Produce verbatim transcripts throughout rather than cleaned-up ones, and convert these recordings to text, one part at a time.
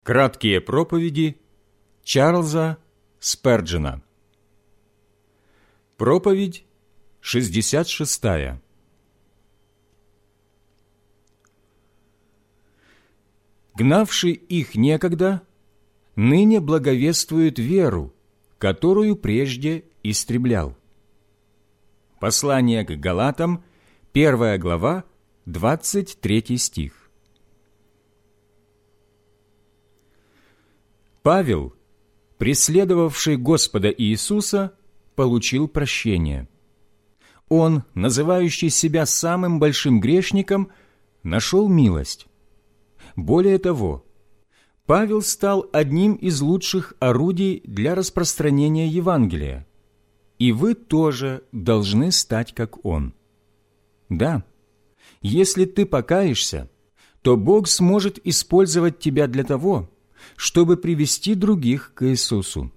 Краткие проповеди Чарльза Сперджена. Проповедь шестьдесят шестая. Гнавший их некогда, ныне благовествует веру, которую прежде истреблял. Послание к Галатам, первая глава, двадцать третий стих. Павел, преследовавший Господа Иисуса, получил прощение. Он, называющий себя самым большим грешником, нашел милость. Более того, Павел стал одним из лучших орудий для распространения Евангелия, и вы тоже должны стать как он. Да, если ты покаешься, то Бог сможет использовать тебя для того, чтобы привести других к Иисусу.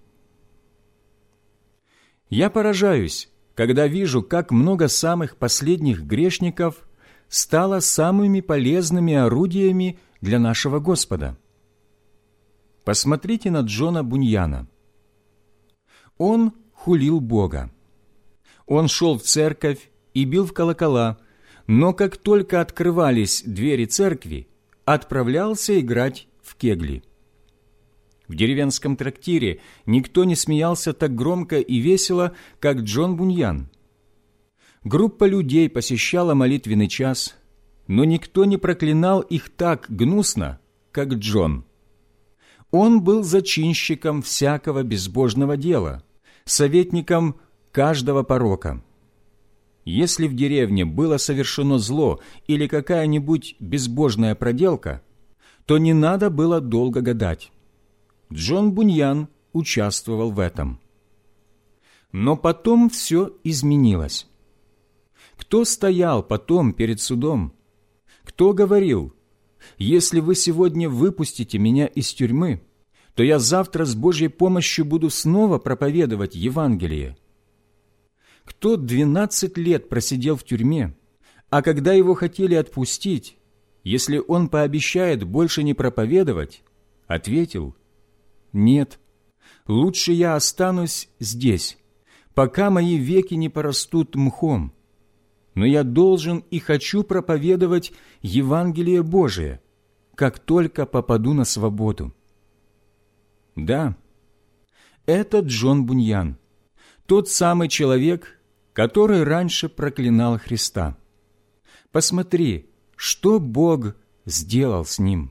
Я поражаюсь, когда вижу, как много самых последних грешников стало самыми полезными орудиями для нашего Господа. Посмотрите на Джона Буньяна. Он хулил Бога. Он шел в церковь и бил в колокола, но как только открывались двери церкви, отправлялся играть в кегли. В деревенском трактире никто не смеялся так громко и весело, как Джон Буньян. Группа людей посещала молитвенный час, но никто не проклинал их так гнусно, как Джон. Он был зачинщиком всякого безбожного дела, советником каждого порока. Если в деревне было совершено зло или какая-нибудь безбожная проделка, то не надо было долго гадать. Джон Буньян участвовал в этом. Но потом все изменилось. Кто стоял потом перед судом? Кто говорил: «Если вы сегодня выпустите меня из тюрьмы, то я завтра с Божьей помощью буду снова проповедовать Евангелие»? Кто двенадцать лет просидел в тюрьме, а когда его хотели отпустить, если он пообещает больше не проповедовать, ответил: «Нет, лучше я останусь здесь, пока мои веки не порастут мхом, но я должен и хочу проповедовать Евангелие Божие, как только попаду на свободу». Да, это Джон Буньян, тот самый человек, который раньше проклинал Христа. Посмотри, что Бог сделал с ним.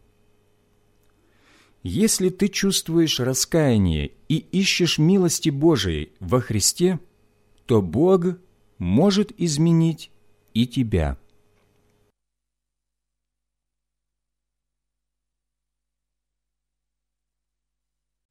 Если ты чувствуешь раскаяние и ищешь милости Божией во Христе, то Бог может изменить и тебя.